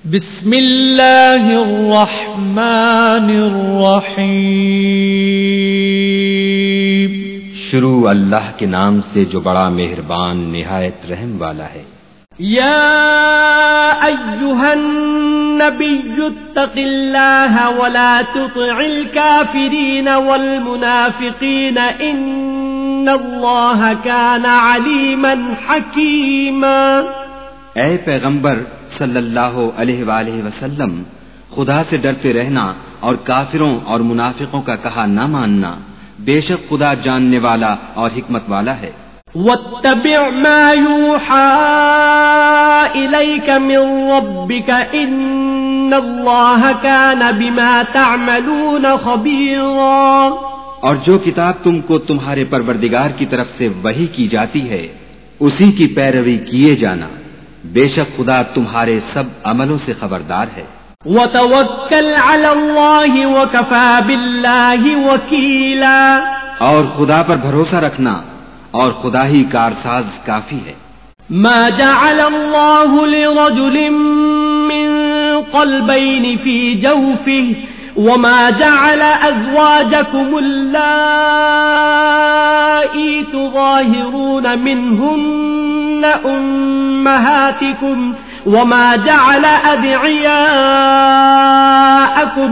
بسم اللہ الرحمن الرحیم۔ شروع اللہ کے نام سے جو بڑا مہربان نہایت رحم والا ہے۔ یا ایھا النبی اتق اللہ ولا تطع الکافرین والمنافقین ان اللہ کان علیما حکیما۔ اے پیغمبر صلی اللہ علیہ وآلہ وسلم، خدا سے ڈرتے رہنا اور کافروں اور منافقوں کا کہا نہ ماننا، بے شک خدا جاننے والا اور حکمت والا ہے۔ واتبع ما یوحى الیک من ربک ان اللہ کان بما تعملون خبیرا۔ اور جو کتاب تم کو تمہارے پروردگار کی طرف سے وحی کی جاتی ہے اسی کی پیروی کیے جانا، بے شک خدا تمہارے سب عملوں سے خبردار ہے۔ وتوکل علی اللہ وکفی باللہ وکیلا۔ اور خدا پر بھروسہ رکھنا اور خدا ہی کارساز کافی ہے۔ ما جعل اللہ لرجل من قلبین فی جوفہ وما جعل ازواجکم اللائی تظاہرون منہن امہاتکم وما جعل ادعیاءکم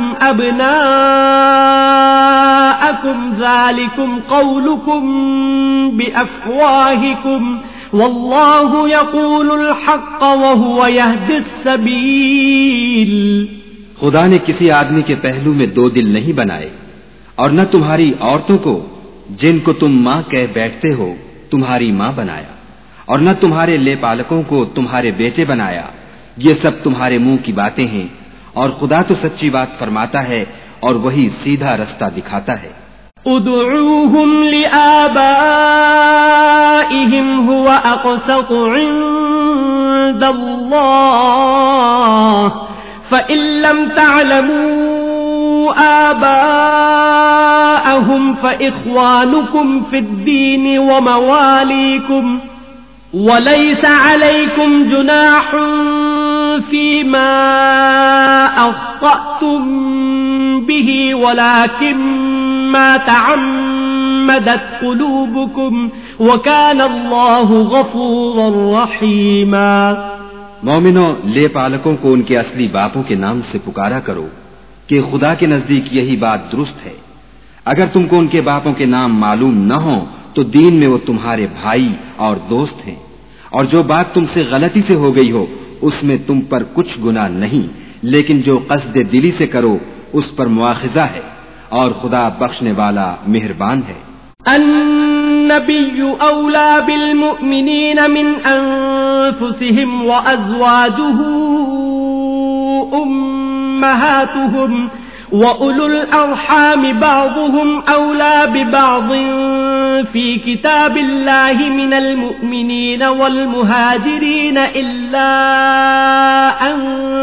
ابناءکم ذالکم قولکم بافواہکم واللہ یقول الحق وہو یہدی السبیل۔ خدا نے کسی آدمی کے پہلو میں دو دل نہیں بنائے، اور نہ تمہاری عورتوں کو جن کو تم ماں کہہ بیٹھتے ہو تمہاری ماں بنایا، اور نہ تمہارے لے پالکوں کو تمہارے بیٹے بنایا۔ یہ سب تمہارے منہ کی باتیں ہیں، اور خدا تو سچی بات فرماتا ہے اور وہی سیدھا رستہ دکھاتا ہے۔ ادعوهم لآبائهم هو اقسط عند الله فإن لم تعلموا آباءهم فإخوانكم في الدين ومواليكم وليس عليكم جناح فيما أخطأتم به ولكن ما تعمدت قلوبكم وكان الله غفورا رحيما۔ مومنوں، لے پالکوں کو ان کے اصلی باپوں کے نام سے پکارا کرو کہ خدا کے نزدیک یہی بات درست ہے۔ اگر تم کو ان کے باپوں کے نام معلوم نہ ہوں تو دین میں وہ تمہارے بھائی اور دوست ہیں، اور جو بات تم سے غلطی سے ہو گئی ہو اس میں تم پر کچھ گناہ نہیں، لیکن جو قصد دلی سے کرو اس پر مواخذہ ہے، اور خدا بخشنے والا مہربان ہے۔ النبی اولا بالمؤمنین من انفسهم وازواجه امہاتهم وَأُولُو الْأَرْحَامِ بَعْضُهُمْ أَوْلَى بِبَعْضٍ فِي كِتَابِ اللَّهِ مِنَ الْمُؤْمِنِينَ وَالْمُهَاجِرِينَ إِلَّا أَن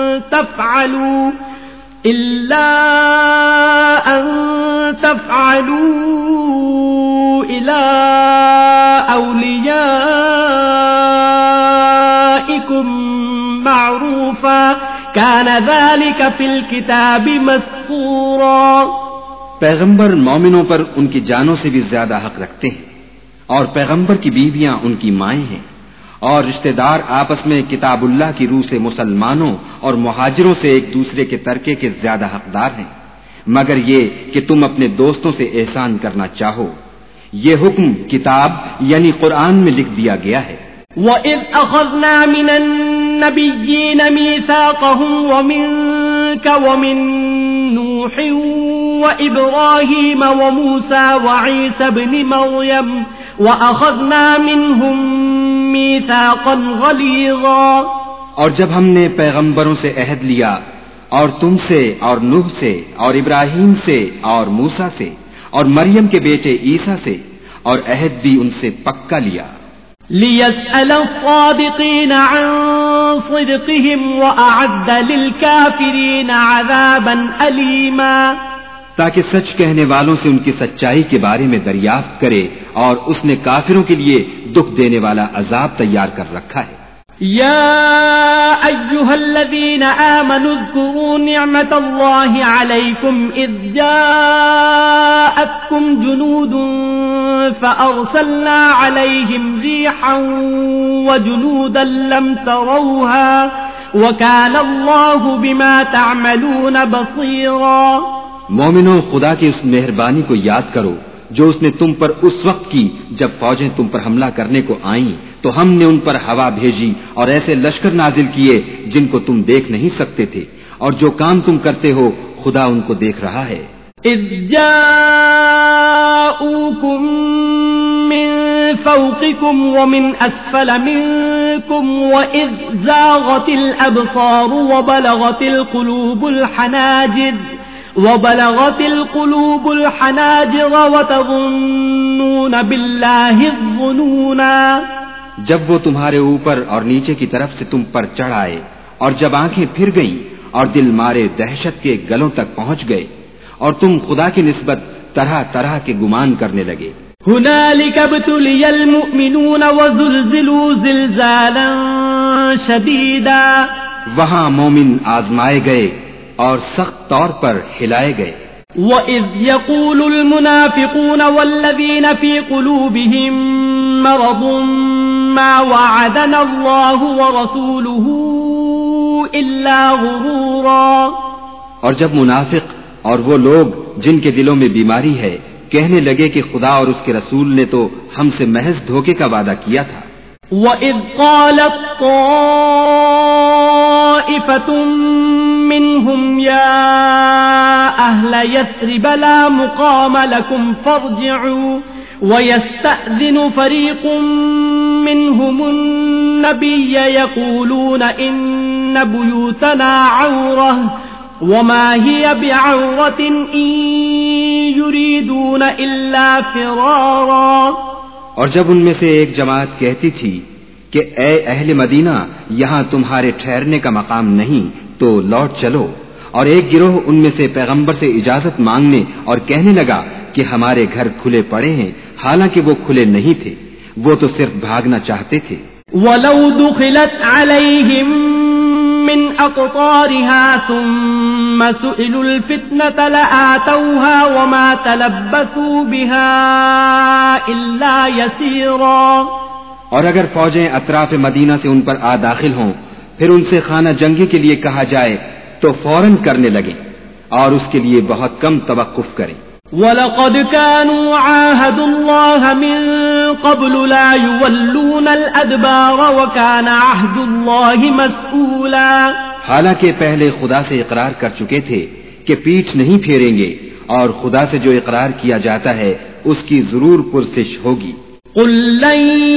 تَفْعَلُوا إِلَى أَوْلِيَائِكُمْ مَعْرُوفًا كان ذلك في الكتاب مسطورا۔ پیغمبر مومنوں پر ان کی جانوں سے بھی زیادہ حق رکھتے ہیں، اور پیغمبر کی بیویاں ان کی مائیں ہیں، اور رشتہ دار آپس میں کتاب اللہ کی روح سے مسلمانوں اور مہاجروں سے ایک دوسرے کے ترکے کے زیادہ حقدار ہیں، مگر یہ کہ تم اپنے دوستوں سے احسان کرنا چاہو۔ یہ حکم کتاب یعنی قرآن میں لکھ دیا گیا ہے۔ وَإِذْ أَخَذْنَا مِنَ النَّبِيِّينَ مِيثَاقَهُمْ وَمِنكَ وَمِن نُوحٍ وَإِبْرَاهِيمَ وَمُوسَى وَعِيسَى ابْنِ مَرْيَمَ وَأَخَذْنَا مِنْهُم مِيثَاقًا غَلِيظًا۔ اور جب ہم نے پیغمبروں سے عہد لیا، اور تم سے اور نوح سے اور ابراہیم سے اور موسیٰ سے اور مریم کے بیٹے عیسیٰ سے، اور عہد بھی ان سے پکا لیا۔ لِيَسْأَلَ الصَّادِقِينَ عَن صِدْقِهِمْ وَأَعَدَّ لِلْكَافِرِينَ عَذَابًا أَلِيمًا۔ تاکہ سچ کہنے والوں سے ان کی سچائی کے بارے میں دریافت کرے، اور اس نے کافروں کے لیے دکھ دینے والا عذاب تیار کر رکھا ہے۔ يا أيها الذين آمنوا اذكروا نعمة الله عليكم إذ جاءتكم جنود فأرسلنا عليهم ريحا وجنودا لم تروها وكان الله بما تعملون بصيرا. مومنوں، خدا کی اس مہربانی کو یاد کرو جو اس نے تم پر اس وقت کی جب فوجیں تم پر حملہ کرنے کو آئیں تو ہم نے ان پر ہوا بھیجی اور ایسے لشکر نازل کیے جن کو تم دیکھ نہیں سکتے تھے، اور جو کام تم کرتے ہو خدا ان کو دیکھ رہا ہے. اذ جاءوكم من فوقكم ومن اسفل منكم واذ زاغت الابصار وبلغت القلوب الحناجر وتظنون بالله الظنونا. جب وہ تمہارے اوپر اور نیچے کی طرف سے تم پر چڑھ آئے اور جب آنکھیں پھر گئیں اور دل مارے دہشت کے گلوں تک پہنچ گئے اور تم خدا کی نسبت طرح طرح کے گمان کرنے لگے. هنالك ابتلي المؤمنون وزلزلوا زلزالا شديدا. وہاں مومن آزمائے گئے اور سخت طور پر ہلائے گئے. وَإِذْ يَقُولُ الْمُنَافِقُونَ وَالَّذِينَ فِي قُلُوبِهِم مَّرَضٌ مَّا وَعَدَنَا اللَّهُ وَرَسُولُهُ إِلَّا غُرُورًا. اور جب منافق اور وہ لوگ جن کے دلوں میں بیماری ہے کہنے لگے کہ خدا اور اس کے رسول نے تو ہم سے محض دھوکے کا وعدہ کیا تھا. وَإِذْ قَالَتْ طَائِفَةٌ مِّنْهُمْ يَا أَهْلَ يَثْرِبَ لَا مُقَامَ لَكُمْ فَارْجِعُوا وَيَسْتَأْذِنُ فَرِيقٌ مِّنْهُمُ النَّبِيَّ يَقُولُونَ إِنَّ بُيُوتَنَا عَوْرَةٌ وَمَا هِيَ بِعَوْرَةٍ إِن يُرِيدُونَ إِلَّا فِرَارًا. اور جب ان میں سے ایک جماعت کہتی تھی کہ اے اہل مدینہ، یہاں تمہارے ٹھہرنے کا مقام نہیں تو لوٹ چلو، اور ایک گروہ ان میں سے پیغمبر سے اجازت مانگنے اور کہنے لگا کہ ہمارے گھر کھلے پڑے ہیں، حالانکہ وہ کھلے نہیں تھے، وہ تو صرف بھاگنا چاہتے تھے. وَلَوْ دُخِلَتْ عَلَيْهِمْ مِنْ أَقْطَارِهَا ثُمَّ سُئِلُوا الْفِتْنَةَ لَآتَوْهَا وَمَا تَلَبَّثُوا بِهَا إِلَّا يَسِيرًا. اور اگر فوجیں اطراف مدینہ سے ان پر آ داخل ہوں پھر ان سے خانہ جنگی کے لیے کہا جائے تو فوراً کرنے لگیں اور اس کے لیے بہت کم توقف کریں. وَلَقَدْ كَانُوا عَاهَدُوا اللَّهَ مِن قَبْلُ لَا يُوَلُّونَ الْأَدْبَارَ وَكَانَ عَهْدُ اللَّهِ مَسْئُولًا. حالانکہ پہلے خدا سے اقرار کر چکے تھے کہ پیٹھ نہیں پھیریں گے، اور خدا سے جو اقرار کیا جاتا ہے اس کی ضرور پرسش ہوگی. قُل لَّن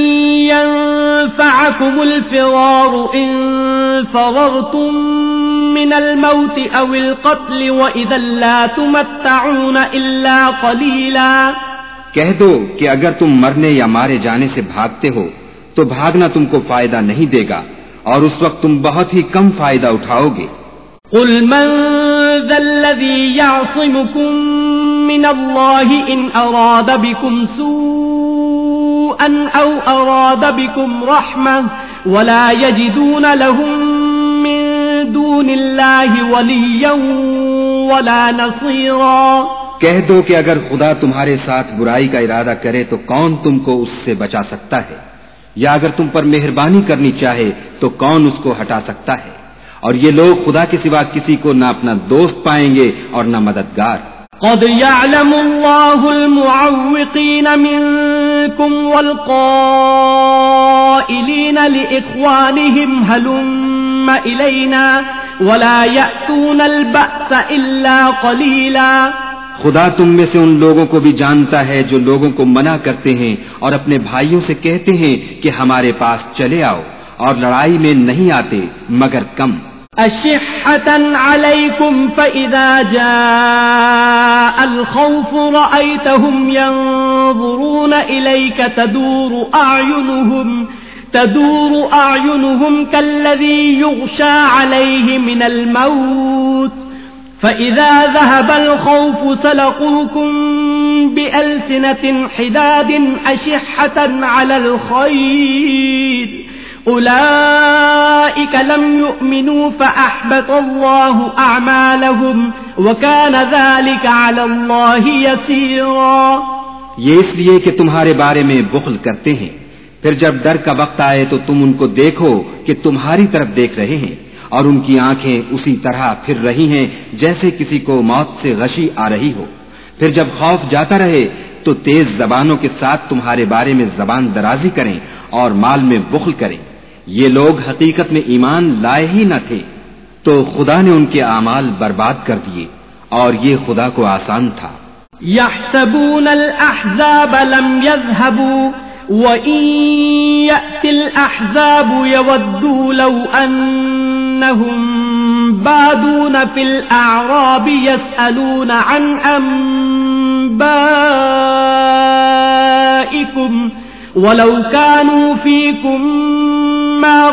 يَنفَعَكُمُ الْفِرَارُ إِن فَرَرْتُم مِّنَ الْمَوْتِ أَوِ الْقَتْلِ وَإِذًا لَّا تُمَتَّعُونَ إِلَّا قَلِيلًا. کہہ دو کہ اگر تم مرنے یا مارے جانے سے بھاگتے ہو تو بھاگنا تم کو فائدہ نہیں دے گا، اور اس وقت تم بہت ہی کم فائدہ اٹھاؤ گے. قُلْ مَن ذَا الَّذِي يَعْصِمُكُم مِّنَ اللَّهِ إِنْ أَرَادَ بِكُمْ سُوءًا أَوْ أَرَادَ بِكُمْ رَحْمَةً وَلَا يَجِدُونَ لَهُم مِّن دُونِ اللَّهِ وَلِيًّا وَلَا نَصِيرًا. کہہ دو کہ اگر خدا تمہارے ساتھ برائی کا ارادہ کرے تو کون تم کو اس سے بچا سکتا ہے، یا اگر تم پر مہربانی کرنی چاہے تو کون اس کو ہٹا سکتا ہے. اور یہ لوگ خدا کے سوا کسی کو نہ اپنا دوست پائیں گے اور نہ مددگار. قد يعلم الله المعوقين منكم والقائلين لإخوانهم هلم إلينا ولا يأتون البأس إلا قليلا. خدا تم میں سے ان لوگوں کو بھی جانتا ہے جو لوگوں کو منع کرتے ہیں اور اپنے بھائیوں سے کہتے ہیں کہ ہمارے پاس چلے آؤ، اور لڑائی میں نہیں آتے مگر کم. أشحة عليكم فإذا جاء الخوف رأيتهم ينظرون إليك تدور أعينهم كالذي يغشى عليه من الموت فإذا ذهب الخوف سلقوكم بألسنة حداد أشحة على الخير أولئك لم يؤمنوا فأحبط الله أعمالهم وكان ذلك على الله يسيرا۔ یہ اس لیے کہ تمہارے بارے میں بخل کرتے ہیں، پھر جب ڈر کا وقت آئے تو تم ان کو دیکھو کہ تمہاری طرف دیکھ رہے ہیں، اور ان کی آنکھیں اسی طرح پھر رہی ہیں جیسے کسی کو موت سے غشی آ رہی ہو۔ پھر جب خوف جاتا رہے تو تیز زبانوں کے ساتھ تمہارے بارے میں زبان درازی کریں اور مال میں بخل کریں۔ یہ لوگ حقیقت میں ایمان لائے ہی نہ تھے، تو خدا نے ان کے اعمال برباد کر دیے، اور یہ خدا کو آسان تھا۔ يحسبون الأحزاب لم يذهبوا وإن يأتي الأحزاب يودوا لو أنهم بادون في الأعراب يسألون عن أنبائكم ولو كانوا فيكم ما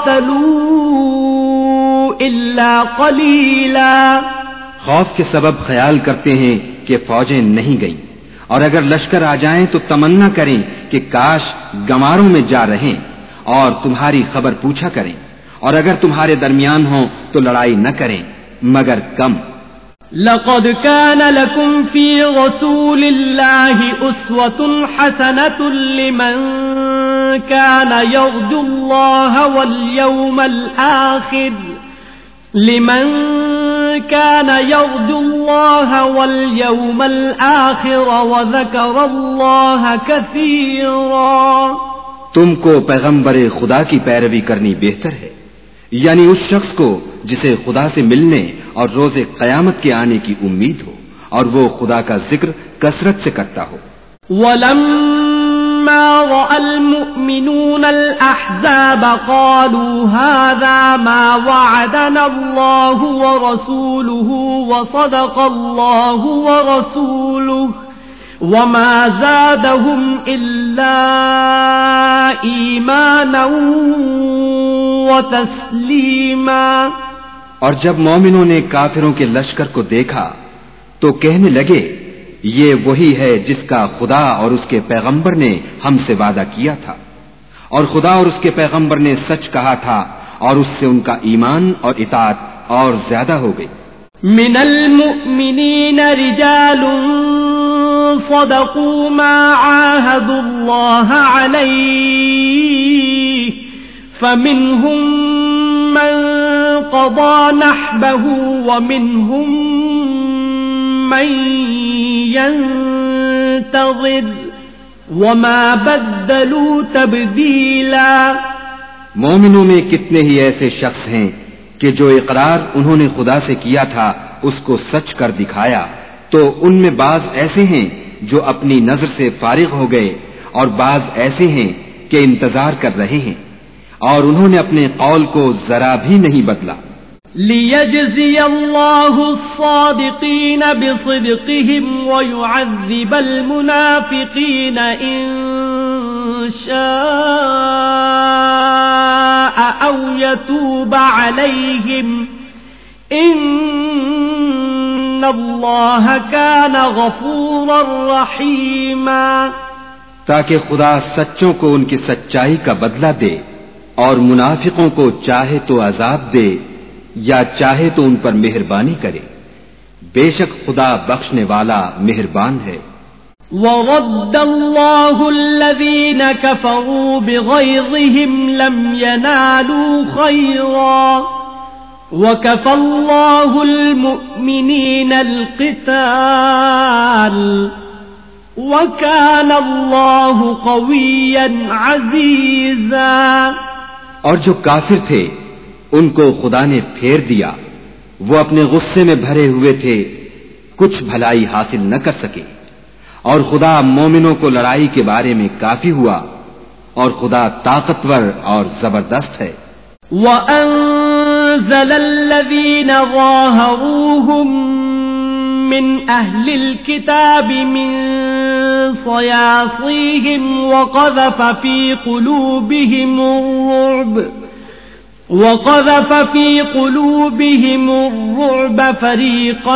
قاتلوا إلا قليلا۔ خوف کے سبب خیال کرتے ہیں کہ فوجیں نہیں گئیں، اور اگر لشکر آ جائیں تو تمنا کریں کہ کاش گماروں میں جا رہیں اور تمہاری خبر پوچھا کریں، اور اگر تمہارے درمیان ہوں تو لڑائی نہ کریں مگر کم۔ لقد كان لكم في رسول الله أسوة حسنة لمن كان يرجو الله واليوم الآخر وذكر الله كثيرا۔ تم کو پیغمبر خدا کی پیروی کرنی بہتر ہے، یعنی اس شخص کو جسے خدا سے ملنے اور روز قیامت کے آنے کی امید ہو، اور وہ خدا کا ذکر کثرت سے کرتا ہو۔ وَلَمَّا رَأَى الْمُؤْمِنُونَ الْأَحْزَابَ قَالُوا هَذَا مَا وَعَدَنَا اللَّهُ وَرَسُولُهُ وَصَدَقَ اللَّهُ وَرَسُولُهُ وَمَا زَادَهُمْ إِلَّا إِيمَانًا وَتَسْلِيمًا۔ اور جب مومنوں نے کافروں کے لشکر کو دیکھا تو کہنے لگے یہ وہی ہے جس کا خدا اور اس کے پیغمبر نے ہم سے وعدہ کیا تھا، اور خدا اور اس کے پیغمبر نے سچ کہا تھا، اور اس سے ان کا ایمان اور اطاعت اور زیادہ ہو گئی۔ من المؤمنین رجال صدقوا ما عاهدوا الله عليه فمنهم من قضى نحبه ومنهم من ينتظر وما بدلوا تبدیلا۔ مومنوں میں کتنے ہی ایسے شخص ہیں کہ جو اقرار انہوں نے خدا سے کیا تھا اس کو سچ کر دکھایا، تو ان میں بعض ایسے ہیں جو اپنی نظر سے فارغ ہو گئے، اور بعض ایسے ہیں کہ انتظار کر رہے ہیں، اور انہوں نے اپنے قول کو ذرا بھی نہیں بدلا۔ لِيَجْزِيَ اللَّهُ الصَّادِقِينَ بِصِدْقِهِمْ وَيُعَذِّبَ الْمُنَافِقِينَ إِن شَاءَ أَوْ يَتُوبَ عَلَيْهِمْ إِنَّ اللَّهَ كَانَ غَفُورًا رَحِيمًا۔ تاکہ خدا سچوں کو ان کی سچائی کا بدلہ دے، اور منافقوں کو چاہے تو عذاب دے یا چاہے تو ان پر مہربانی کرے، بے شک خدا بخشنے والا مہربان ہے۔ وَرَدَّ اللَّهُ الَّذِينَ كَفَرُوا بِغَيْظِهِمْ لَمْ يَنَالُوا خَيْرًا وَكَفَى اللَّهُ الْمُؤْمِنِينَ الْقِتَالَ وَكَانَ اللَّهُ قَوِيًّا عَزِيزًا۔ اور جو کافر تھے ان کو خدا نے پھیر دیا، وہ اپنے غصے میں بھرے ہوئے تھے، کچھ بھلائی حاصل نہ کر سکے، اور خدا مومنوں کو لڑائی کے بارے میں کافی ہوا، اور خدا طاقتور اور زبردست ہے۔ وَأَنزَلَ الَّذِينَ ظَاهَرُوهُم مِّنْ أَهْلِ الْكِتَابِ مِنْ صَيَاصِيهِمْ وَقَذَفَ فِي قُلُوبِهِمُ الرُّعْبَ فَرِيقًا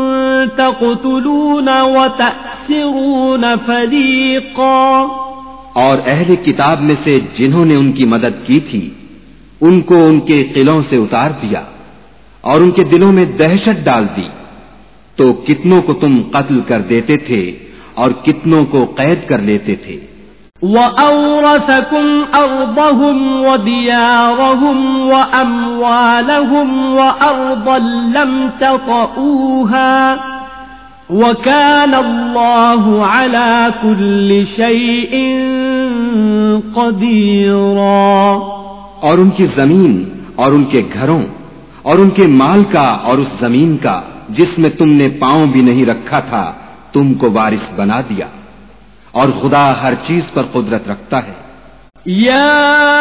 تَقْتُلُونَ وَتَأْسِرُونَ فَرِيقًا۔ اور اہل کتاب میں سے جنہوں نے ان کی مدد کی تھی ان کو ان کے قلعوں سے اتار دیا اور ان کے دلوں میں دہشت ڈال دی، تو کتنوں کو تم قتل کر دیتے تھے اور کتنوں کو قید کر لیتے تھے۔ وَأَوْرَثَكُمْ أَرْضَهُمْ وَدِيَارَهُمْ وَأَمْوَالَهُمْ وَأَرْضًا لَّمْ تَطَئُوهَا وَكَانَ اللَّهُ عَلَى كُلِّ شَيْءٍ قَدِيرًا۔ اور ان کی زمین اور ان کے گھروں اور ان کے مال کا اور اس زمین کا جس میں تم نے پاؤں بھی نہیں رکھا تھا تم کو وارث بنا دیا، اور خدا ہر چیز پر قدرت رکھتا ہے۔ یا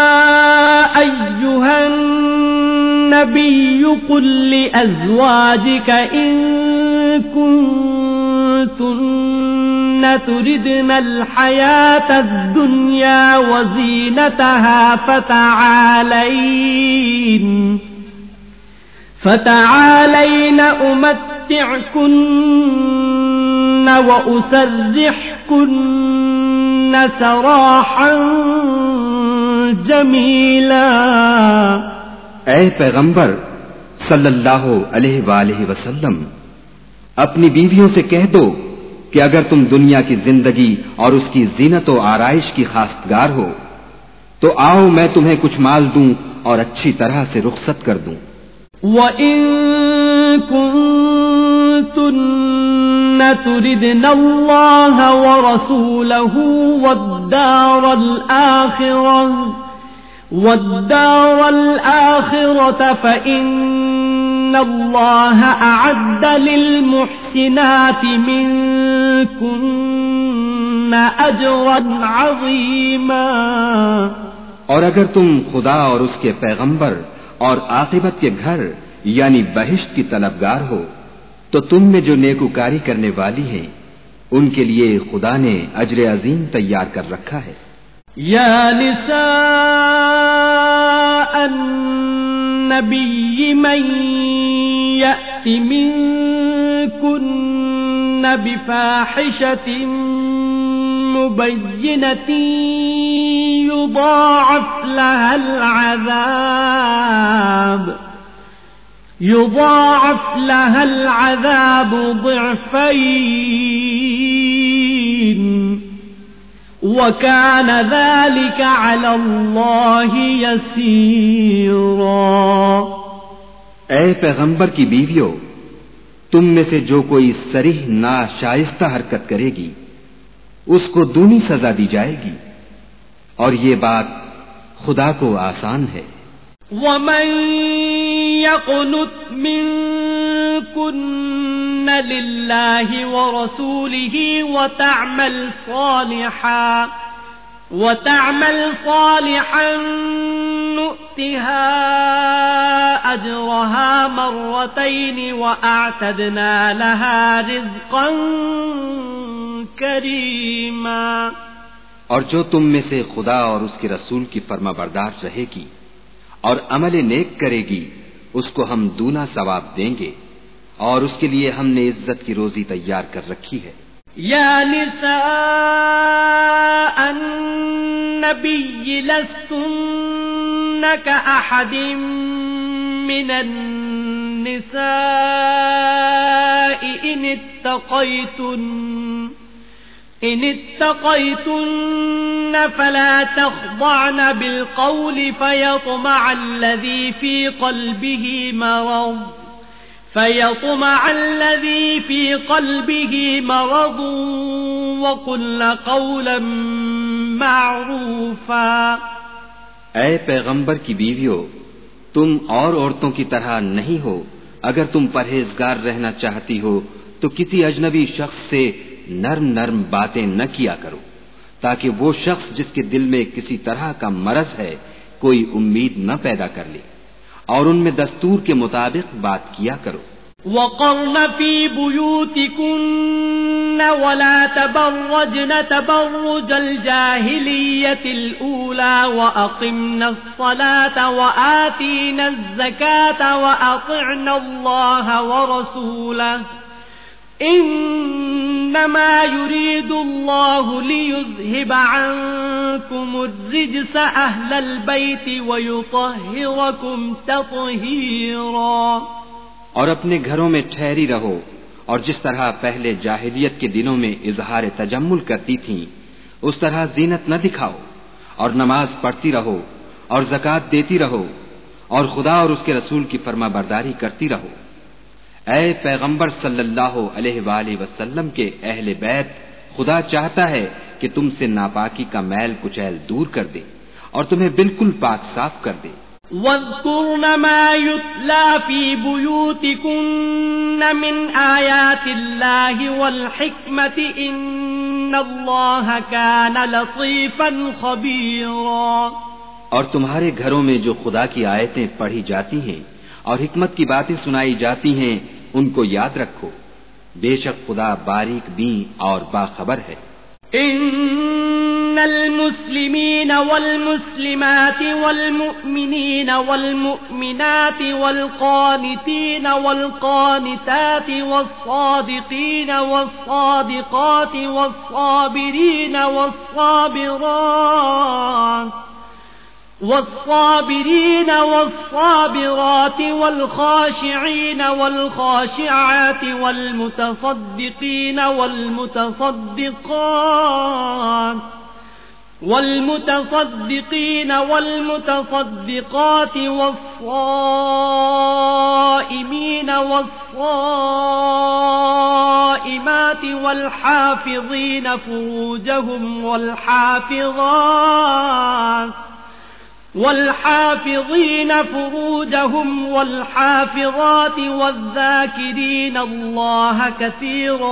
ایھا النبی قل لأزواجک ان كنتن تردن الحیاة الدنیا وزینتها فتعالین امتعکن واسرحکن سراحا جمیلا۔ اے پیغمبر صلی اللہ علیہ وآلہ وسلم، اپنی بیویوں سے کہہ دو کہ اگر تم دنیا کی زندگی اور اس کی زینت و آرائش کی خواستگار ہو تو آؤ میں تمہیں کچھ مال دوں اور اچھی طرح سے رخصت کر دوں۔ وَإِن كُنتُنَّ تُرِدْنَ اللَّهَ وَرَسُولَهُ وَالدَّارَ الْآخِرَةَ فَإِنَّ اللَّهَ أَعَدَّ لِلْمُحْسِنَاتِ مِنكُنَّ أَجْرًا عَظِيمًا۔ اور اگر تم خدا اور اس کے پیغمبر اور عاقبت کے گھر یعنی بہشت کی طلبگار ہو تو تم میں جو نیکوکاری کرنے والی ہیں ان کے لیے خدا نے اجر عظیم تیار کر رکھا ہے۔ یا نساء النبی من یأت منکن بفاحشة مبینة يضاعف لها العذاب ضعفين وكان ذلك على الله يسيرا۔ اے پیغمبر کی بیویوں، تم میں سے جو کوئی صریح ناشائستہ حرکت کرے گی اس کو دونی سزا دی جائے گی، اور یہ بات خدا کو آسان ہے۔ وَمَن يَقْنُتْ مِنكُنَّ لِلَّهِ وَرَسُولِهِ وَتَعْمَلْ صَالِحًا نُؤْتِهَا أَجْرَهَا مَرَّتَيْنِ وَأَعْتَدْنَا لَهَا رِزْقًا كَرِيمًا۔ اور جو تم میں سے خدا اور اس کے رسول کی فرما بردار رہے گی اور عمل نیک کرے گی اس کو ہم دونا ثواب دیں گے، اور اس کے لیے ہم نے عزت کی روزی تیار کر رکھی ہے۔ یا نساء النبی لستن کأحد من النساء إن اتقيتن فلا تخضعن بالقول فيطمع الذي في قلبه مرض وقلن قولا معروفا۔ اے پیغمبر کی بیویوں، تم اور عورتوں کی طرح نہیں ہو، اگر تم پرہیزگار رہنا چاہتی ہو تو کسی اجنبی شخص سے نرم نرم باتیں نہ کیا کرو، تاکہ وہ شخص جس کے دل میں کسی طرح کا مرض ہے کوئی امید نہ پیدا کر لے، اور ان میں دستور کے مطابق بات کیا کرو۔ وَقَرْنَ فِي بُيُوتِكُنَّ وَلَا تَبَرَّجْنَ تَبَرُّجَ الْجَاهِلِيَّةِ الْأُولَى وَأَقِمْنَ الصَّلَاةَ وَآتِينَ الزَّكَاةَ وَأَطِعْنَ اللَّهَ وَرَسُولَهُ إِنَّ إنما يريد الله ليذهب عنكم الرجس أهل البيت ويطهركم تطهيرا. اور اپنے گھروں میں ٹھہری رہو، اور جس طرح پہلے جاہلیت کے دنوں میں اظہار تجمل کرتی تھیں اس طرح زینت نہ دکھاؤ، اور نماز پڑھتی رہو اور زکوٰۃ دیتی رہو، اور خدا اور اس کے رسول کی فرما برداری کرتی رہو. اے پیغمبر صلی اللہ علیہ وآلہ وسلم کے اہل بیت، خدا چاہتا ہے کہ تم سے ناپاکی کا میل کچیل دور کر دے اور تمہیں بالکل پاک صاف کر دے. وَاذْكُرْنَ مَا يُتْلَى فِي بُيُوتِكُنَّ مِنْ آيَاتِ اللَّهِ وَالْحِكْمَةِ إِنَّ اللَّهَ كَانَ لَطِيفًا خَبِيرًا. اور تمہارے گھروں میں جو خدا کی آیتیں پڑھی جاتی ہیں اور حکمت کی باتیں سنائی جاتی ہیں ان کو یاد رکھو، بے شک خدا باریک بین اور باخبر ہے. ان المسلمین والمسلمات والمؤمنین والمؤمنات والقانتین والقانتات والصادقین والصادقات والصابرین والصابرين والصابرات والخاشعين والخاشعات والمتصدقين والمتصدقات والصائمين والصائمات والحافظين فروجهم والحافظات والذاكرين الله كثيرا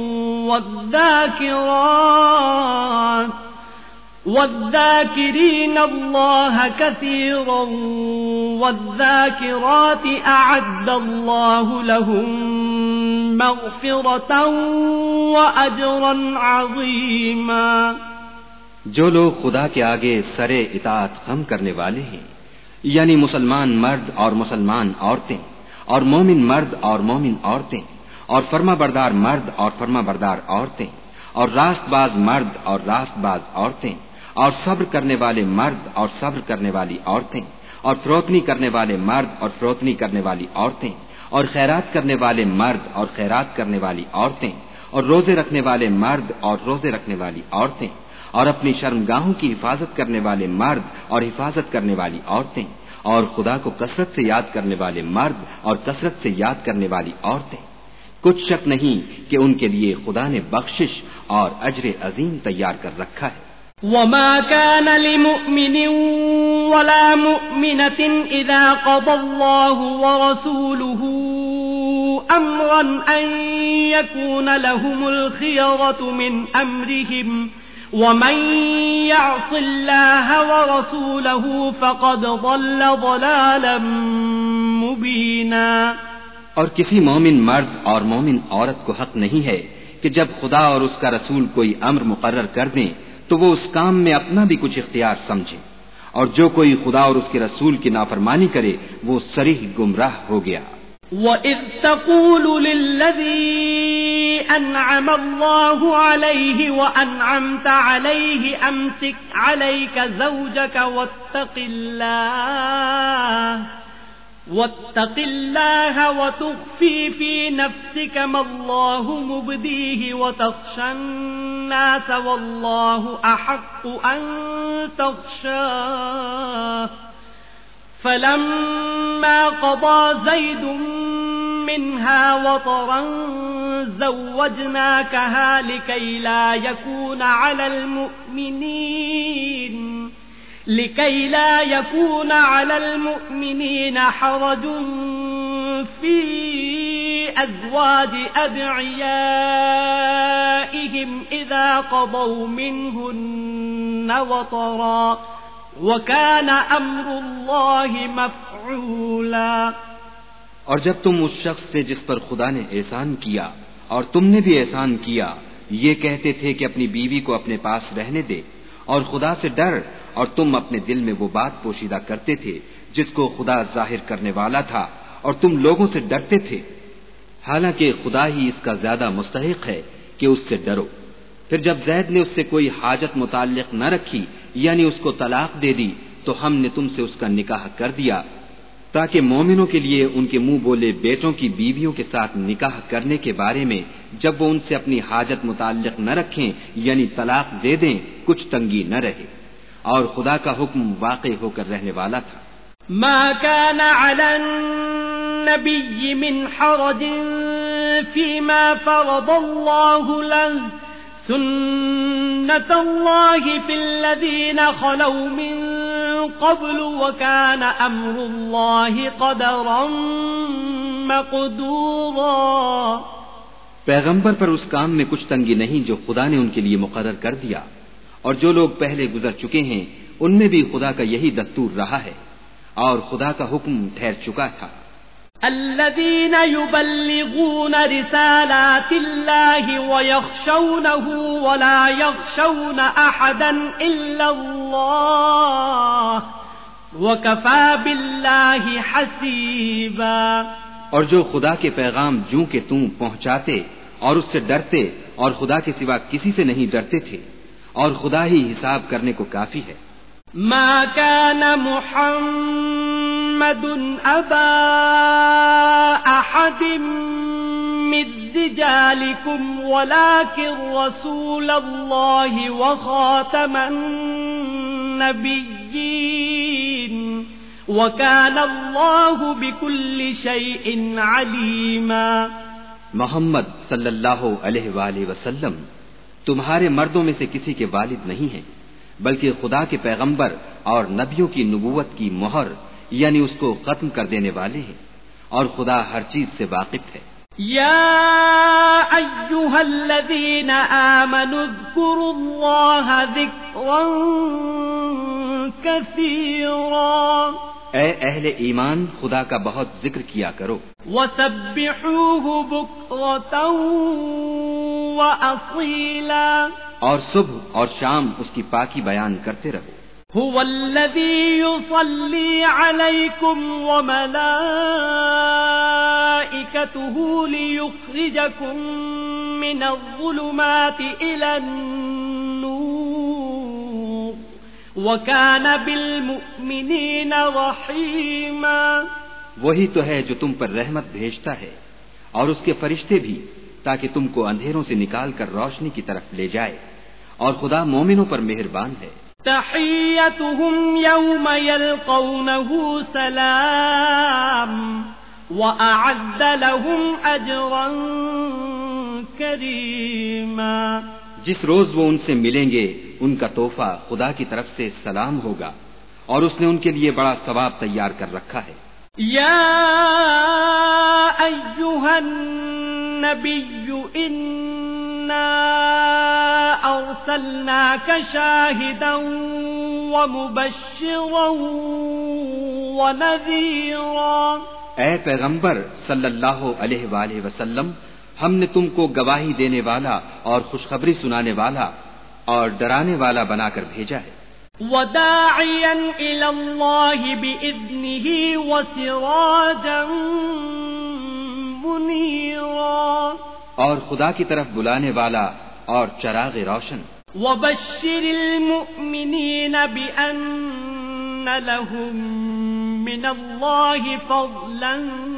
والذاكرات أعد الله لهم مغفرة وأجرا عظيما. جو لوگ خدا کے آگے سرے اطاعت خم کرنے والے ہیں، یعنی مسلمان مرد اور مسلمان عورتیں، اور مومن مرد اور مومن عورتیں، اور فرما بردار مرد اور فرما بردار عورتیں، اور راست باز مرد اور راست باز عورتیں، اور صبر کرنے والے مرد اور صبر کرنے والی عورتیں، اور فروتنی کرنے والے مرد اور فروتنی کرنے والی عورتیں، اور خیرات کرنے والے مرد اور خیرات کرنے والی عورتیں، اور روزے رکھنے والے مرد اور روزے رکھنے والی عورتیں، اور اپنی شرمگاہوں کی حفاظت کرنے والے مرد اور حفاظت کرنے والی عورتیں، اور خدا کو کثرت سے یاد کرنے والے مرد اور کثرت سے یاد کرنے والی عورتیں. کچھ شک نہیں کہ ان کے لیے خدا نے بخشش اور اجر عظیم تیار کر رکھا ہے. وما كان لمؤمن ولا مؤمنة إذا قضى الله ورسوله أمرا أن يكون لهم الخيرة من أمرهم ومن يعص الله ورسوله فقد ضل ضلالا مبينا. اور کسی مومن مرد اور مومن عورت کو حق نہیں ہے کہ جب خدا اور اس کا رسول کوئی امر مقرر کر دیں تو وہ اس کام میں اپنا بھی کچھ اختیار سمجھے، اور جو کوئی خدا اور اس کے رسول کی نافرمانی کرے وہ صریح گمراہ ہو گیا. وَإِذْ تَقُولُ لِلَّذِي أَنْعَمَ اللَّهُ عَلَيْهِ وَأَنْعَمْتَ عَلَيْهِ أَمْسِكْ عَلَيْكَ زَوْجَكَ واتق الله وتخفي في نفسك ما الله مبديه وتخشى الناس والله أحق أن تخشاه فلما قضى زيد منها وطرا زوجناكها لكي لا يكون على المؤمنين حرج في أزواج أدعيائهم إذا قضوا منهن وطرا وَكَانَ أَمْرُ اللَّهِ مَفْعُولًا. اور جب تم اس شخص سے جس پر خدا نے احسان کیا اور تم نے بھی احسان کیا یہ کہتے تھے کہ اپنی بیوی کو اپنے پاس رہنے دے اور خدا سے ڈر، اور تم اپنے دل میں وہ بات پوشیدہ کرتے تھے جس کو خدا ظاہر کرنے والا تھا اور تم لوگوں سے ڈرتے تھے، حالانکہ خدا ہی اس کا زیادہ مستحق ہے کہ اس سے ڈرو۔ پھر جب زید نے اس سے کوئی حاجت متعلق نہ رکھی یعنی اس کو طلاق دے دی تو ہم نے تم سے اس کا نکاح کر دیا تاکہ مومنوں کے لیے ان کے منہ بولے بیٹوں کی بیویوں کے ساتھ نکاح کرنے کے بارے میں جب وہ ان سے اپنی حاجت متعلق نہ رکھیں یعنی طلاق دے دیں کچھ تنگی نہ رہے، اور خدا کا حکم واقع ہو کر رہنے والا تھا۔ ما كان على النبي من حرج فيما فرض الله له سنة الله في الذين خلوا من قبل وكان أمر الله قدرا مقدورا۔ پیغمبر پر اس کام میں کچھ تنگی نہیں جو خدا نے ان کے لیے مقرر کر دیا، اور جو لوگ پہلے گزر چکے ہیں ان میں بھی خدا کا یہی دستور رہا ہے، اور خدا کا حکم ٹھہر چکا تھا۔ الذين يبلغون رسالات الله ويخشونه ولا يخشون أحدا إلا الله وكفى بالله حسيبا۔ اور جو خدا کے پیغام جوں کہ تم پہنچاتے اور اس سے ڈرتے اور خدا کے سوا کسی سے نہیں ڈرتے تھے، اور خدا ہی حساب کرنے کو کافی ہے۔ ما كان محمد أبا أحد من رجالكم ولكن رسول الله وخاتم النبيين وكان الله بكل شيء عليما۔ محمد صلی اللہ علیہ وآلہ وسلم تمہارے مردوں میں سے کسی کے والد نہیں ہیں، بلکہ خدا کے پیغمبر اور نبیوں کی نبوت کی مہر یعنی اس کو ختم کر دینے والے ہیں، اور خدا ہر چیز سے واقف ہے۔ یا ایھا الذین آمنوا اذکروا اللہ ذکرا کثیرا، اے اہل ایمان خدا کا بہت ذکر کیا کرو، وسبحوہ بکرۃ وأصیلا، اور صبح اور شام اس کی پاکی بیان کرتے رہو۔ هو الذی یصلی علیکم وملائکتہ لیخرجکم من الظلمات الی النور وکان بالمؤمنین رحیما۔ وہی تو ہے جو تم پر رحمت بھیجتا ہے اور اس کے فرشتے بھی، تاکہ تم کو اندھیروں سے نکال کر روشنی کی طرف لے جائے، اور خدا مومنوں پر مہربان ہے۔ تحیتهم یوم یلقونہ سلام وأعد لهم اجرا کریما۔ جس روز وہ ان سے ملیں گے ان کا تحفہ خدا کی طرف سے سلام ہوگا، اور اس نے ان کے لیے بڑا ثواب تیار کر رکھا ہے۔ یا ایھا النبی أرسلناك شاهدا ومبشرا ونذيرا، اے پیغمبر صلی اللہ علیہ وآلہ وسلم ہم نے تم کو گواہی دینے والا اور خوشخبری سنانے والا اور ڈرانے والا بنا کر بھیجا ہے۔ وداعیا إلى الله بإذنه وسراجا منيرا، اور خدا کی طرف بلانے والا اور چراغ روشن۔ وبشر المؤمنین بأن لهم من اللہ فضلا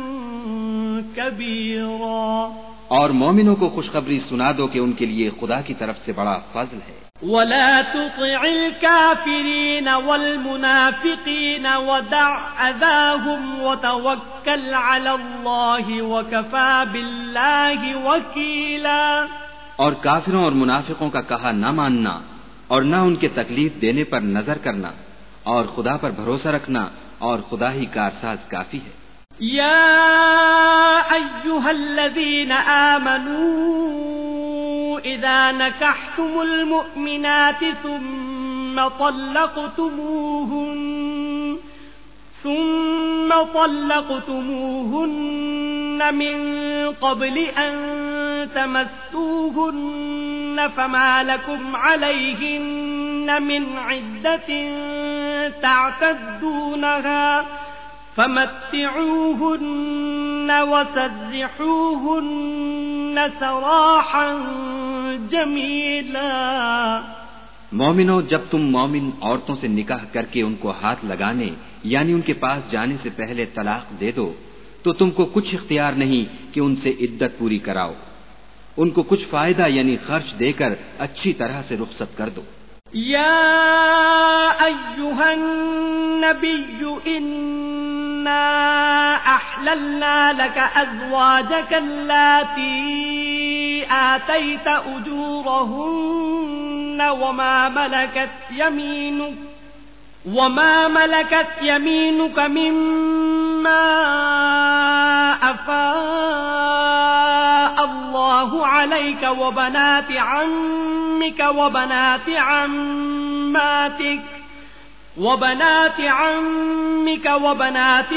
کبیرا، اور مومنوں کو خوشخبری سنا دو کہ ان کے لیے خدا کی طرف سے بڑا فضل ہے۔ ولا تطع الكافرين والمنافقين ودع أذاهم وتوكل على الله وكفى بالله وكيلا، اور کافروں اور منافقوں کا کہا نہ ماننا اور نہ ان کے تکلیف دینے پر نظر کرنا، اور خدا پر بھروسہ رکھنا، اور خدا ہی کارساز کافی ہے۔ یا ایھا الذین آمنوا اذا نکحتم المؤمنات ثم طلقتموهن من قبل ان تمسوهن فما لكم عليهن من عدة تعتدونها فمتعوهن وسرحوهن سراحا جمیلا۔ مومنو، جب تم مومن عورتوں سے نکاح کر کے ان کو ہاتھ لگانے یعنی ان کے پاس جانے سے پہلے طلاق دے دو تو تم کو کچھ اختیار نہیں کہ ان سے عدت پوری کراؤ، ان کو کچھ فائدہ یعنی خرچ دے کر اچھی طرح سے رخصت کر دو۔ یا ایھا النبی انا احللنا لك ازواجك اللاتی آتیت اجورهن وما ملكت يمينك مما أفاء الله عليك وبنات عمك وبنات عماتك وبنات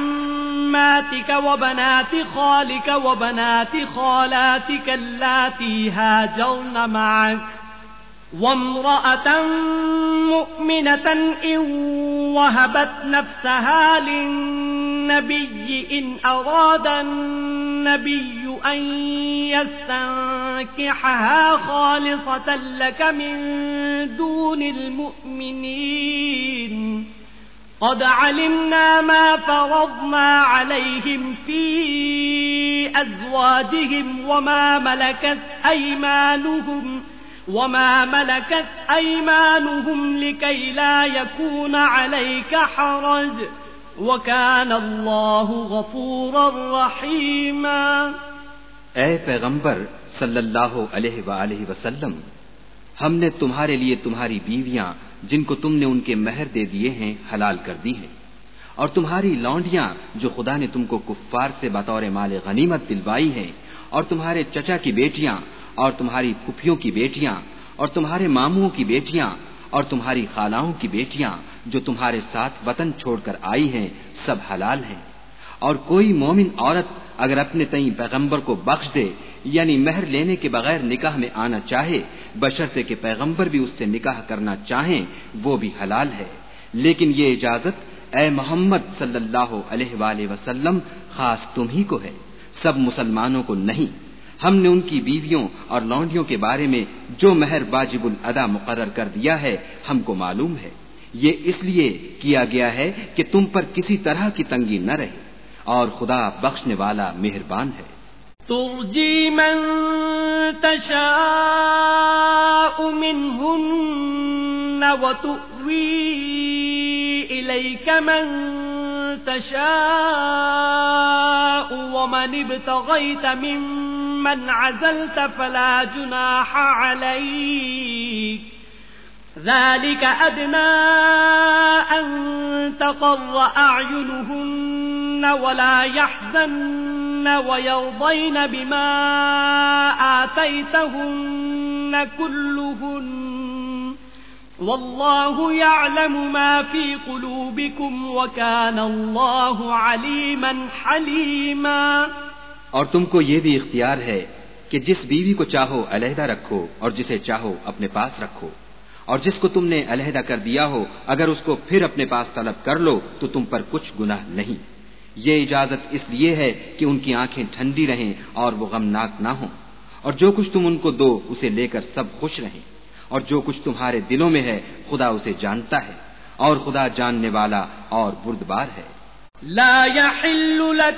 وبنات خالك وبنات خالاتك اللاتي هاجرن معك وامرأة مؤمنة إن وهبت نفسها للنبي إن أراد النبي أن يستنكحها خالصة لك من دون المؤمنين قد علمنا ما فرضنا عليهم في أزواجهم وما ملكت أيمانهم لكي لا يكون عليك حرج وكان الله غفورا رحيما۔ اے پیغمبر صلی اللہ علیہ وآلہ وسلم، ہم نے تمہارے لیے تمہاری بیویاں جن کو تم نے ان کے مہر دے دیے ہیں حلال کر دی ہیں، اور تمہاری لونڈیاں جو خدا نے تم کو کفار سے بطور مال غنیمت دلوائی ہیں، اور تمہارے چچا کی بیٹیاں اور تمہاری پھپھیوں کی بیٹیاں اور تمہارے ماموں کی بیٹیاں اور تمہاری خالاؤں کی بیٹیاں جو تمہارے ساتھ وطن چھوڑ کر آئی ہیں، سب حلال ہیں۔ اور کوئی مومن عورت اگر اپنے تئیں پیغمبر کو بخش دے یعنی مہر لینے کے بغیر نکاح میں آنا چاہے بشرطے کہ پیغمبر بھی اس سے نکاح کرنا چاہیں، وہ بھی حلال ہے۔ لیکن یہ اجازت اے محمد صلی اللہ علیہ وآلہ وسلم خاص تم ہی کو ہے، سب مسلمانوں کو نہیں۔ ہم نے ان کی بیویوں اور لونڈیوں کے بارے میں جو مہر واجب الادا مقرر کر دیا ہے ہم کو معلوم ہے، یہ اس لیے کیا گیا ہے کہ تم پر کسی طرح کی تنگی نہ رہے، اور خدا بخشنے والا مہربان ہے۔ ترجی من تشاء منہن وتؤوی الیک من تشاء ومن ابتغیت ممن عزلت فلا جناح علیک ذلك أدنى أن تقر أعينهن ولا يحزن ويرضين بما آتيتهن كلهن والله يعلم ما في قلوبكم وكان الله عليما حليما۔ اور تم کو یہ بھی اختیار ہے کہ جس بیوی کو چاہو علیحدہ رکھو اور جسے چاہو اپنے پاس رکھو، اور جس کو تم نے علیحدہ کر دیا ہو اگر اس کو پھر اپنے پاس طلب کر لو تو تم پر کچھ گناہ نہیں۔ یہ اجازت اس لیے ہے کہ ان کی آنکھیں ٹھنڈی رہیں اور وہ غمناک نہ ہوں، اور جو کچھ تم ان کو دو اسے لے کر سب خوش رہیں، اور جو کچھ تمہارے دلوں میں ہے خدا اسے جانتا ہے، اور خدا جاننے والا اور بردبار ہے۔ لا يحل لك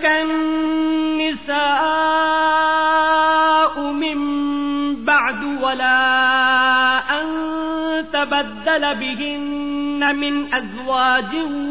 النساء من بعد ولا أن تبدل بهن من أزواج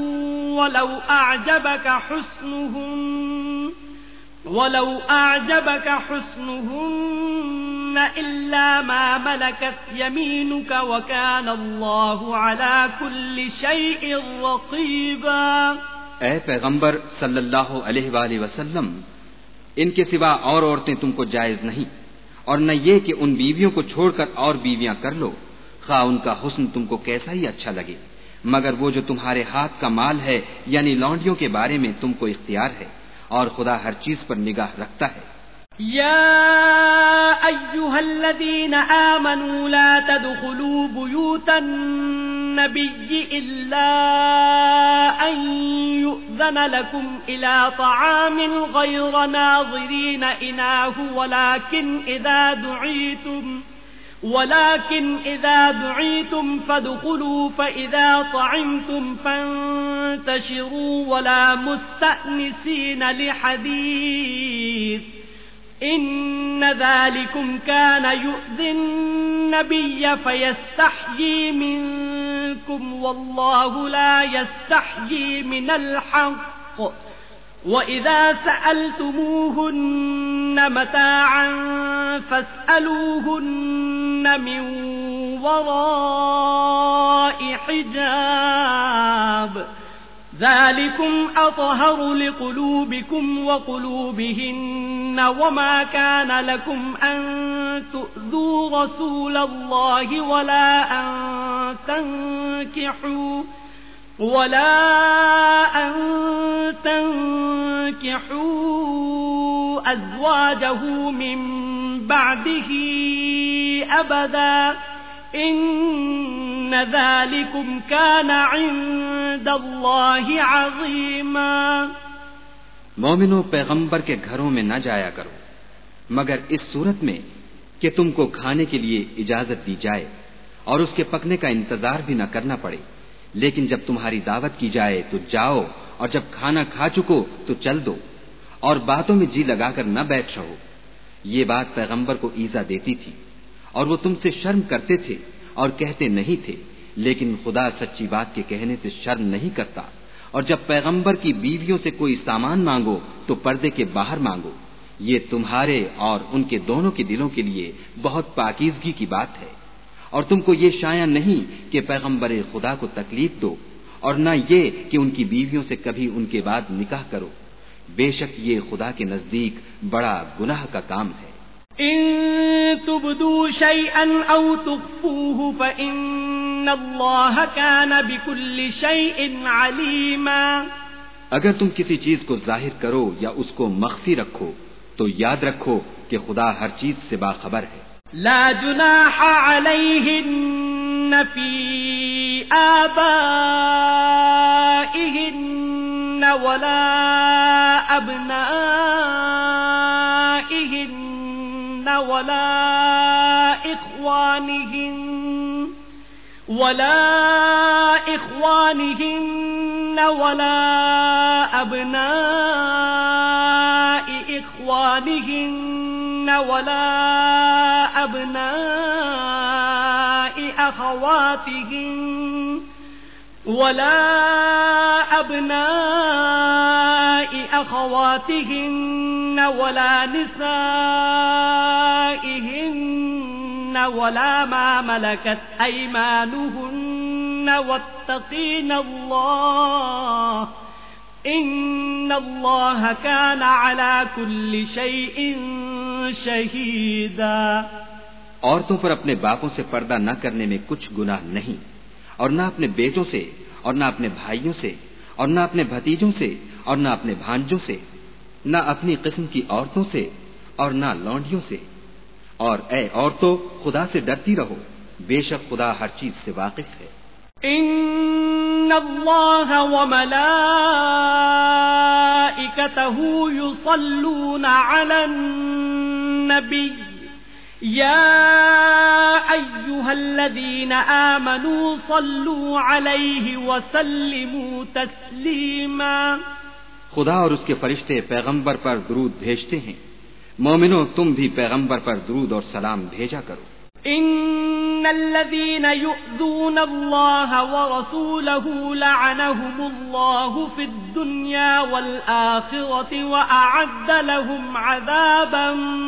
ولو أعجبك حسنهن إلا ما ملكت يمينك وكان الله على كل شيء رقيبا۔ اے پیغمبر صلی اللہ علیہ وآلہ وسلم، ان کے سوا اور عورتیں تم کو جائز نہیں، اور نہ یہ کہ ان بیویوں کو چھوڑ کر اور بیویاں کر لو، خواہ ان کا حسن تم کو کیسا ہی اچھا لگے، مگر وہ جو تمہارے ہاتھ کا مال ہے یعنی لونڈیوں کے بارے میں تم کو اختیار ہے، اور خدا ہر چیز پر نگاہ رکھتا ہے۔ یا ایھا الذین آمنوا لا تدخلوا بیوتا النبي إلا أن يؤذن لكم إلى طعام غير ناظرين إناه ولكن إذا دعيتم فادخلوا فإذا طعمتم فانتشروا ولا مستأنسين لحديث إن ذلكم كان يؤذي النبي فيستحيي منكم والله لا يستحيي من الحق وإذا سألتموهن متاعا فاسألوهن من وراء حجاب ذلكم أطهر لقلوبكم وقلوبهن وما كان لكم أن تؤذوا رسول الله ولا أن تنكحوا أزواجه من بعده أبدا إن ذلكم كان عند الله عظيما. مومنو، پیغمبر کے گھروں میں نہ جایا کرو مگر اس صورت میں کہ تم کو کھانے کے لیے اجازت دی جائے اور اس کے پکنے کا انتظار بھی نہ کرنا پڑے، لیکن جب تمہاری دعوت کی جائے تو جاؤ اور جب کھانا کھا چکو تو چل دو اور باتوں میں جی لگا کر نہ بیٹھ رہو. یہ بات پیغمبر کو ایذا دیتی تھی اور وہ تم سے شرم کرتے تھے اور کہتے نہیں تھے، لیکن خدا سچی بات کے کہنے سے شرم نہیں کرتا. اور جب پیغمبر کی بیویوں سے کوئی سامان مانگو تو پردے کے باہر مانگو، یہ تمہارے اور ان کے دونوں کے دلوں کے لیے بہت پاکیزگی کی بات ہے. اور تم کو یہ شایع نہیں کہ پیغمبر خدا کو تکلیف دو اور نہ یہ کہ ان کی بیویوں سے کبھی ان کے بعد نکاح کرو، بے شک یہ خدا کے نزدیک بڑا گناہ کا کام ہے. ان تبدوا شيئا او تخفوه فان الله كان بكل شيء عليما. اگر تم کسی چیز کو ظاہر کرو یا اس کو مخفی رکھو تو یاد رکھو کہ خدا ہر چیز سے باخبر ہے. لا جناح عليهن في آبائهن ولا أبنائهن ولا إخوانهن ولا أبناء إخوانهن ولا أبناء أخواتهن ولا نسائهن ولا ما ملكت أيمانهن واتقين الله إن الله كان على كل شيء شهيدا. عورتوں پر اپنے باپوں سے پردہ نہ کرنے میں کچھ گناہ نہیں، اور نہ اپنے بیٹوں سے اور نہ اپنے بھائیوں سے اور نہ اپنے بھتیجوں سے اور نہ اپنے بھانجوں سے، نہ اپنی قسم کی عورتوں سے اور نہ لونڈیوں سے. اور اے عورتوں، خدا سے ڈرتی رہو، بے شک خدا ہر چیز سے واقف ہے. ان اللہ وملائکتہ یصلون علی النبی یا ایھا الذین آمنوا صلوا علیہ وسلموا تسلیما. خدا اور اس کے فرشتے پیغمبر پر درود بھیجتے ہیں، مومنو تم بھی پیغمبر پر درود اور سلام بھیجا کرو. ان الذين يؤذون الله ورسوله لعنهم الله في الدنيا والآخرة وأعد لهم عذابا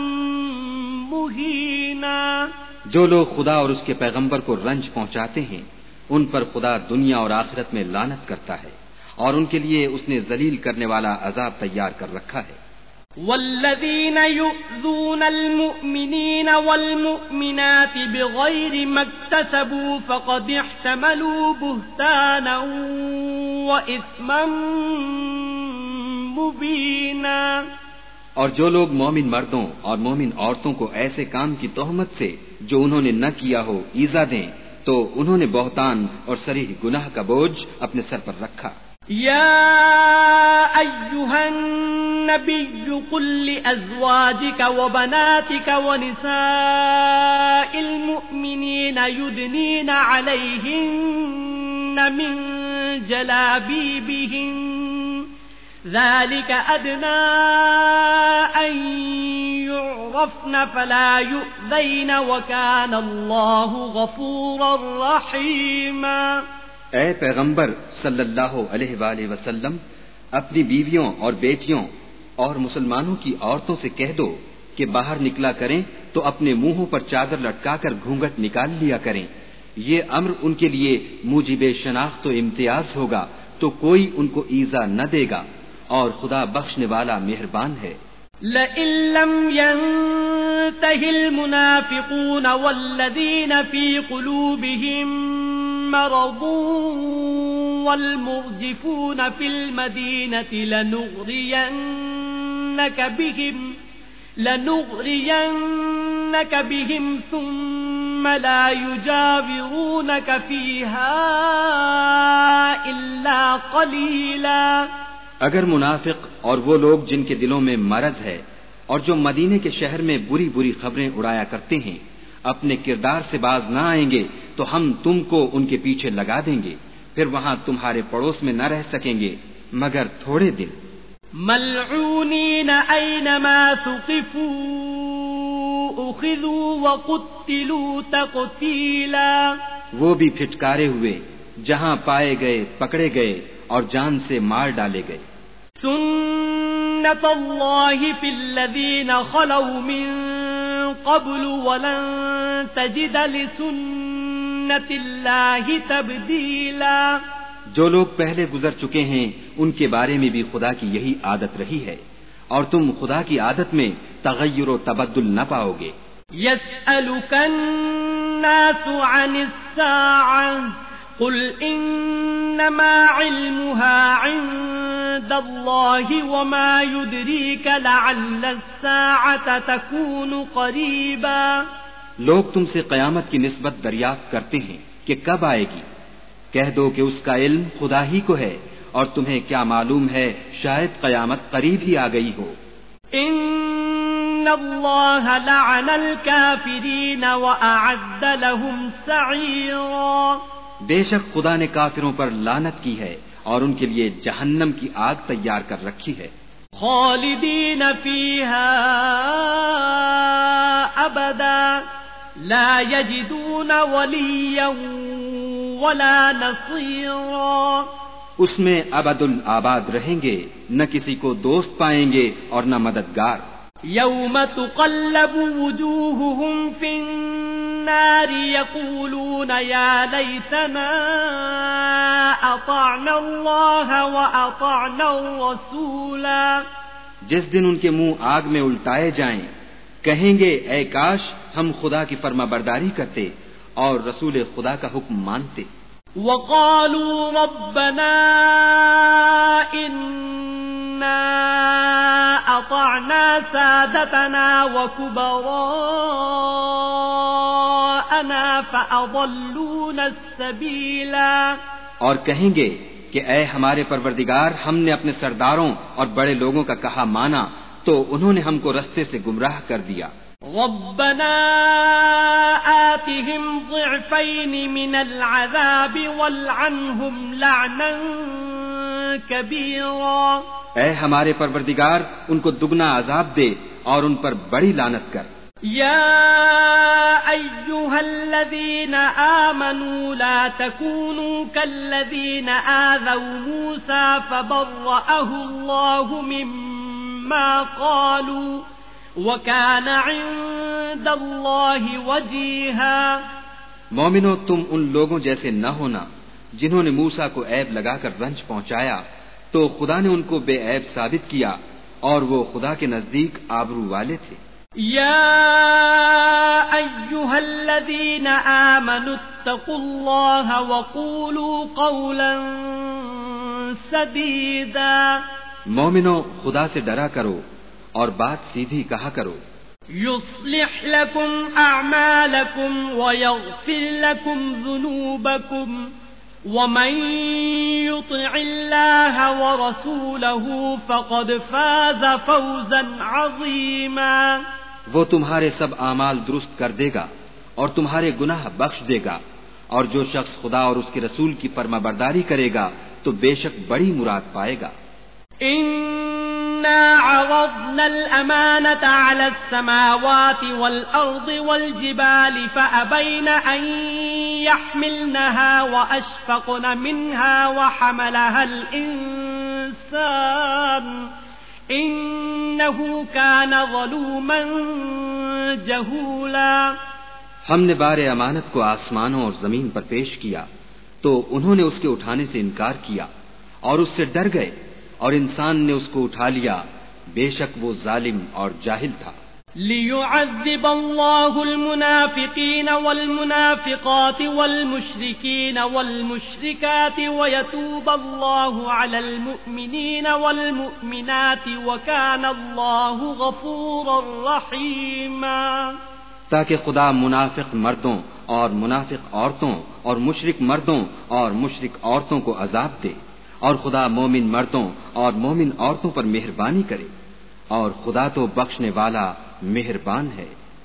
مهينا. جو لوگ خدا اور اس کے پیغمبر کو رنج پہنچاتے ہیں ان پر خدا دنیا اور آخرت میں لعنت کرتا ہے اور ان کے لیے اس نے ذلیل کرنے والا عذاب تیار کر رکھا ہے. والذين يؤذون المؤمنين والمؤمنات بغير ما اكتسبوا فقد احتملوا بهتانا وإثما مبينا. اور جو لوگ مومن مردوں اور مومن عورتوں کو ایسے کام کی تہمت سے جو انہوں نے نہ کیا ہو ایذا دیں تو انہوں نے بہتان اور صریح گناہ کا بوجھ اپنے سر پر رکھا۔ یا ایھا النبی قل لأزواجک وبناتک ونساء المؤمنین یدنین علیہن من جلابیبہن ذلك أدنى أن يعرفن فلا يؤذين وكان الله غفورا رحيما۔ اے پیغمبر صلی اللہ علیہ وآلہ وسلم، اپنی بیویوں اور بیٹیوں اور مسلمانوں کی عورتوں سے کہہ دو کہ باہر نکلا کریں تو اپنے منہوں پر چادر لٹکا کر گھونگھٹ نکال لیا کریں، یہ امر ان کے لیے موجب شناخت و امتیاز ہوگا تو کوئی ان کو ایذا نہ دے گا، اور خدا بخشنے والا مہربان ہے۔ لئن لم ينتهِ المنافقون والذين في قلوبهم مرض والمرجفون في المدينة لنغرينك بهم ثم لا يجاورونك فيها إلا قليلا۔ اگر منافق اور وہ لوگ جن کے دلوں میں مرض ہے اور جو مدینے کے شہر میں بری بری خبریں اڑایا کرتے ہیں اپنے کردار سے باز نہ آئیں گے تو ہم تم کو ان کے پیچھے لگا دیں گے، پھر وہاں تمہارے پڑوس میں نہ رہ سکیں گے مگر تھوڑے دن۔ ملعونین اینما ثقفوا اخذوا وقتلوا تقتیلا۔ وہ بھی پھٹکارے ہوئے، جہاں پائے گئے پکڑے گئے اور جان سے مار ڈالے گئے۔ سنت اللہ فی الذین خلوا من قبل ولن تجد لسنت اللہ تبدیلا۔ جو لوگ پہلے گزر چکے ہیں ان کے بارے میں بھی خدا کی یہی عادت رہی ہے، اور تم خدا کی عادت میں تغیر و تبدل نہ پاؤ گے۔ یسألک الناس عن الساعة قل انما علمها عند الله وما يدريك لعل الساعة تكون قريبا۔ لوگ تم سے قیامت کی نسبت دریافت کرتے ہیں کہ کب آئے گی، کہہ دو کہ اس کا علم خدا ہی کو ہے، اور تمہیں کیا معلوم ہے شاید قیامت قریب ہی آ گئی ہو۔ ان اللہ لعن الكافرین واعد لهم سعیرا۔ بے شک خدا نے کافروں پر لعنت کی ہے اور ان کے لیے جہنم کی آگ تیار کر رکھی ہے۔ خالدین فیہا ابدا لا یجدون ولیا ولا نصیرا۔ اس میں ابد الآباد رہیں گے، نہ کسی کو دوست پائیں گے اور نہ مددگار۔ یوم تقلب وجوہہم فی النار یقولون یا لیتنا اطعنا اللہ واطعنا الرسولا۔ جس دن ان کے منہ آگ میں الٹائے جائیں، کہیں گے اے کاش ہم خدا کی فرما برداری کرتے اور رسول خدا کا حکم مانتے۔ وقالوا ربنا إنا أطعنا سادتنا وكبراءنا فأضلونا السبيلا۔ اور کہیں گے کہ اے ہمارے پروردگار، ہم نے اپنے سرداروں اور بڑے لوگوں کا کہا مانا تو انہوں نے ہم کو رستے سے گمراہ کر دیا۔ ربنا آتهم ضعفين من العذاب والعنهم لعنا كبيرا۔ اے ہمارے پروردگار، ان کو دگنا عذاب دے اور ان پر بڑی لعنت کر۔ یا ایھا الذین آمنوا لا تکونوا کالذین آذوا موسى فبرأه اللہ مما قالوا وَكَانَ عِندَ اللَّهِ وَجِيهًا۔ مومنو، تم ان لوگوں جیسے نہ ہونا جنہوں نے موسیٰ کو عیب لگا کر رنج پہنچایا، تو خدا نے ان کو بے عیب ثابت کیا اور وہ خدا کے نزدیک آبرو والے تھے۔ یا ایھا الذین آمنوا اتقوا اللہ وقولوا قولا سدیدا۔ مومنو، خدا سے ڈرا کرو اور بات سیدھی کہا کرو۔ يصلح لكم أعمالكم ويغفر لكم ذنوبكم ومن يطع الله ورسوله فقد فاز فوزا عظيما. وہ تمہارے سب اعمال درست کر دے گا اور تمہارے گناہ بخش دے گا، اور جو شخص خدا اور اس کے رسول کی فرما برداری کرے گا تو بے شک بڑی مراد پائے گا. إنا عرضنا الأمانة على السماوات والأرض والجبال فأبين أن يحملنها وأشفقن منها وحملها الإنسان إنه كان ظلوما جهولا. ہم نے بار امانت کو آسمانوں اور زمین پر پیش کیا تو انہوں نے اس کے اٹھانے سے انکار کیا اور اس سے ڈر گئے، اور انسان نے اس کو اٹھا لیا، بے شک وہ ظالم اور جاہل تھا. لِيُعَذِّبَ اللَّهُ الْمُنَافِقِينَ وَالْمُنَافِقَاتِ وَالْمُشْرِكِينَ وَالْمُشْرِكَاتِ وَيَتُوبَ اللَّهُ عَلَى الْمُؤْمِنِينَ وَالْمُؤْمِنَاتِ وَكَانَ اللَّهُ غَفُورًا رَحِيمًا. تاکہ خدا منافق مردوں اور منافق عورتوں اور مشرک مردوں اور مشرک عورتوں کو عذاب دے، اور خدا مومن مردوں اور مومن عورتوں پر مہربانی کرے، اور خدا تو بخشنے والا مہربان ہے.